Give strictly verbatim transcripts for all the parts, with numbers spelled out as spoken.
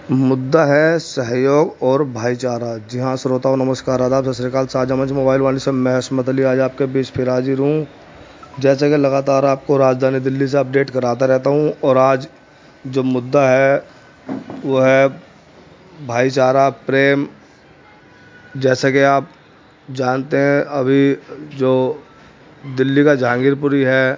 मुद्दा है सहयोग और भाईचारा। जी हाँ श्रोताओं, नमस्कार, आदाब, सत श्री अकाल। साझा मंच मोबाइल वाली से मैं हस्मत अली आज आपके बीच फिर हाजिर हूँ। जैसे कि लगातार आपको राजधानी दिल्ली से अपडेट कराता रहता हूँ, और आज जो मुद्दा है वो है भाईचारा, प्रेम। जैसे कि आप जानते हैं, अभी जो दिल्ली का जहांगीरपुरी है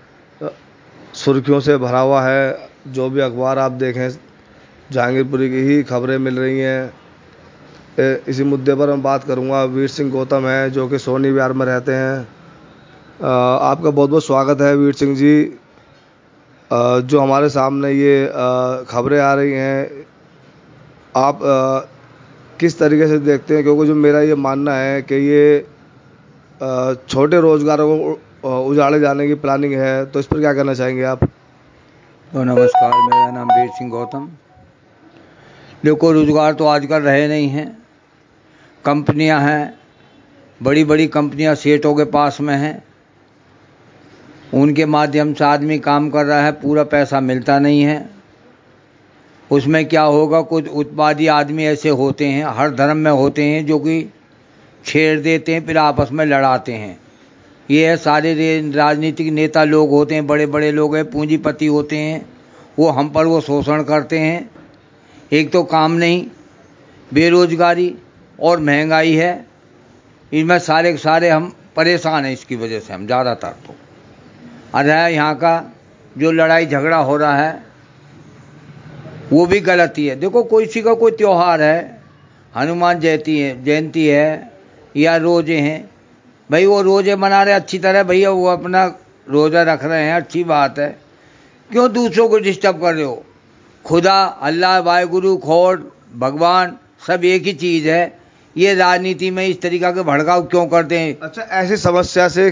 सुर्खियों से भरा हुआ है। जो भी अखबार आप देखें, जहांगीरपुरी की ही खबरें मिल रही हैं। इसी मुद्दे पर मैं बात करूंगा। वीर सिंह गौतम है जो कि सोनी विहार में रहते हैं। आपका बहुत बहुत स्वागत है वीर सिंह जी। जो हमारे सामने ये खबरें आ रही हैं, आप किस तरीके से देखते हैं? क्योंकि जो मेरा ये मानना है कि ये छोटे रोजगारों को उजाड़े जाने की प्लानिंग है, तो इस पर क्या कहना चाहेंगे आप? तो नमस्कार, मेरा नाम वीर सिंह गौतम। देखो, रोजगार तो आजकल रहे नहीं हैं। कंपनियां हैं, बड़ी बड़ी कंपनियां सेठों के पास में हैं, उनके माध्यम से आदमी काम कर रहा है, पूरा पैसा मिलता नहीं है। उसमें क्या होगा, कुछ उत्पादी आदमी ऐसे होते हैं, हर धर्म में होते हैं, जो कि छेड़ देते हैं, फिर आपस में लड़ाते हैं। ये है, सारे राजनीतिक नेता लोग होते हैं, बड़े बड़े लोग हैं, पूंजीपति होते हैं, वो हम पर वो शोषण करते हैं। एक तो काम नहीं, बेरोजगारी और महंगाई है, इनमें सारे के सारे हम परेशान हैं। इसकी वजह से हम ज़्यादातर तो अरे यहाँ का जो लड़ाई झगड़ा हो रहा है वो भी गलती है। देखो, कोई सी का कोई त्यौहार है, हनुमान जयंती है जयंती है या रोजे हैं, भाई वो रोजे मना रहे अच्छी तरह, भैया वो अपना रोज़ा रख रहे हैं, अच्छी बात है। क्यों दूसरों को डिस्टर्ब कर रहे हो? खुदा, अल्लाह, वाहेगुरु, खोड़, भगवान सब एक ही चीज़ है। ये राजनीति में इस तरीका के भड़काव क्यों करते हैं? अच्छा, ऐसी समस्या से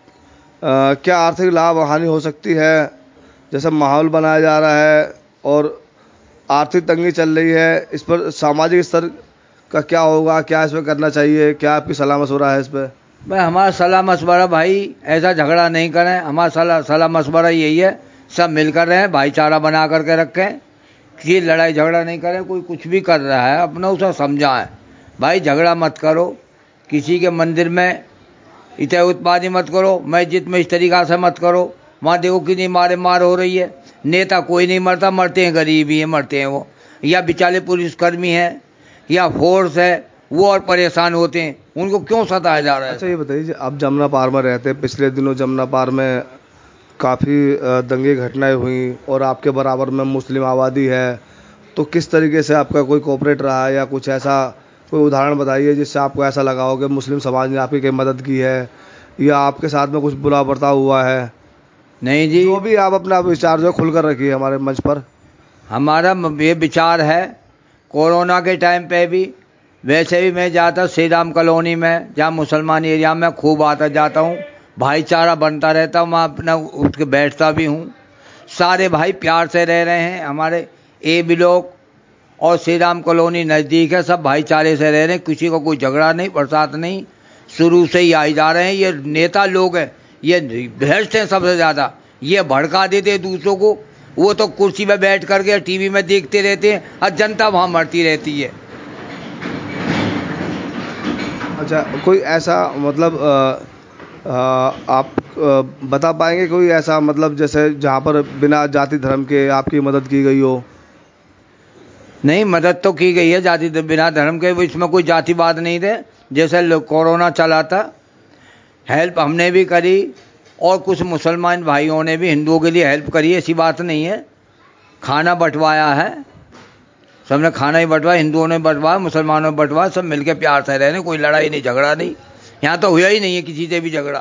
आ, क्या आर्थिक लाभ हानि हो सकती है? जैसे माहौल बनाया जा रहा है और आर्थिक तंगी चल रही है, इस पर सामाजिक स्तर का क्या होगा? क्या इसमें करना चाहिए? क्या आपकी सलाह मशवरा है इस पर? भाई हमारा सलाह मशवरा, भाई ऐसा झगड़ा नहीं करें। हमारा सलाह सलाह मशवरा यही है, सब मिलकर रहें, भाईचारा बना करके रखें, कि लड़ाई झगड़ा नहीं करें। कोई कुछ भी कर रहा है अपना उसे समझाएं, भाई झगड़ा मत करो, किसी के मंदिर में इतने उत्पादी मत करो, मस्जिद में इस तरीक़ा से मत करो। वहाँ देखो कितनी मारे मार हो रही है, नेता कोई नहीं मरता, मरते हैं गरीब ही है, मरते हैं वो, या बेचारे पुलिसकर्मी हैं या फोर्स है, वो और परेशान होते हैं, उनको क्यों सताया जा रहा है? अच्छा, ये बताइए, आप जमुना पार में रहते हैं, पिछले दिनों जमुना पार में काफ़ी दंगे घटनाएं हुई और आपके बराबर में मुस्लिम आबादी है, तो किस तरीके से आपका कोई कोऑपरेट रहा है, या कुछ ऐसा कोई उदाहरण बताइए जिससे आपको ऐसा लगा हो कि मुस्लिम समाज ने आपकी कोई मदद की है या आपके साथ में कुछ बुरा बर्ताव हुआ है? नहीं जी, जो भी आप अपना विचार जो खुलकर रखिए हमारे मंच पर। हमारा ये विचार है, कोरोना के टाइम पे भी, वैसे भी मैं जाता श्री राम कॉलोनी में, जहाँ मुसलमान एरिया में खूब आता जाता हूँ, भाईचारा बनता रहता हूँ, मैं अपना उठ के बैठता भी हूँ। सारे भाई प्यार से रह रहे हैं, हमारे ए ब्लॉक और श्री राम कॉलोनी नज़दीक है, सब भाईचारे से रह रहे हैं, किसी को कोई झगड़ा नहीं, बरसात नहीं, शुरू से ही आई जा रहे हैं। ये नेता लोग हैं, ये भ्रष्ट हैं सबसे ज़्यादा, ये भड़का देते हैं दूसरों को। वो तो कुर्सी में बैठ करके टीवी में देखते रहते हैं और जनता वहाँ मरती रहती है। अच्छा, कोई ऐसा मतलब आ, आ, आप आ, बता पाएंगे कोई ऐसा मतलब जैसे जहाँ पर बिना जाति धर्म के आपकी मदद की गई हो? नहीं, मदद तो की गई है जाति बिना धर्म के, इसमें कोई जातिवाद नहीं थे। जैसे कोरोना चला था, हेल्प हमने भी करी, और कुछ मुसलमान भाइयों ने भी हिंदुओं के लिए हेल्प करी, ऐसी बात नहीं है। खाना बंटवाया है, सबने खाना ही बंटवाया, हिंदुओं ने बंटवाया, मुसलमानों ने बंटवाया, सब मिलकर प्यार से रह रहे, कोई लड़ाई नहीं झगड़ा नहीं। यहाँ तो हुआ ही नहीं है किसी से भी झगड़ा,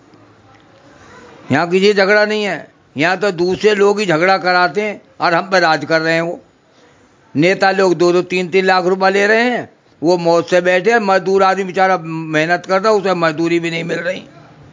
यहाँ किसी से झगड़ा नहीं है। यहाँ तो दूसरे लोग ही झगड़ा कराते हैं और हम पर राज कर रहे हैं। वो नेता लोग दो दो तीन तीन लाख रुपए ले रहे हैं, वो मौत से बैठे, मजदूर आदमी बेचारा मेहनत करता, उसे मजदूरी भी नहीं मिल रही।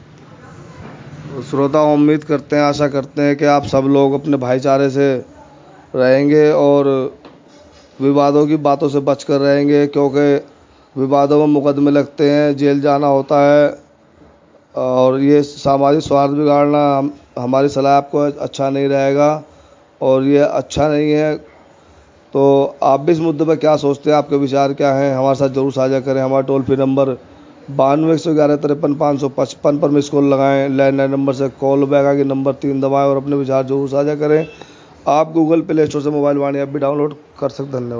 श्रोता उम्मीद करते हैं, आशा करते हैं कि आप सब लोग अपने भाईचारे से रहेंगे और विवादों की बातों से बचकर रहेंगे, क्योंकि विवादों में मुकदमे लगते हैं, जेल जाना होता है, और ये सामाजिक सौहार्द बिगाड़ना हमारी सलाह आपको अच्छा नहीं रहेगा और ये अच्छा नहीं है। तो आप भी इस मुद्दे पर क्या सोचते हैं, आपके विचार क्या हैं, हमारे साथ जरूर साझा करें। हमारा टोल फ्री नंबर बानवे एक सौ ग्यारह तिरपन पाँच सौ पचपन पर मिस कॉल लगाएं। लैंडलाइन नंबर से कॉल बैक आगे नंबर तीन दबाएं और अपने विचार जरूर साझा करें। आप गूगल प्ले स्टोर से मोबाइल वाणी ऐप भी डाउनलोड कर सकते हैं। धन्यवाद।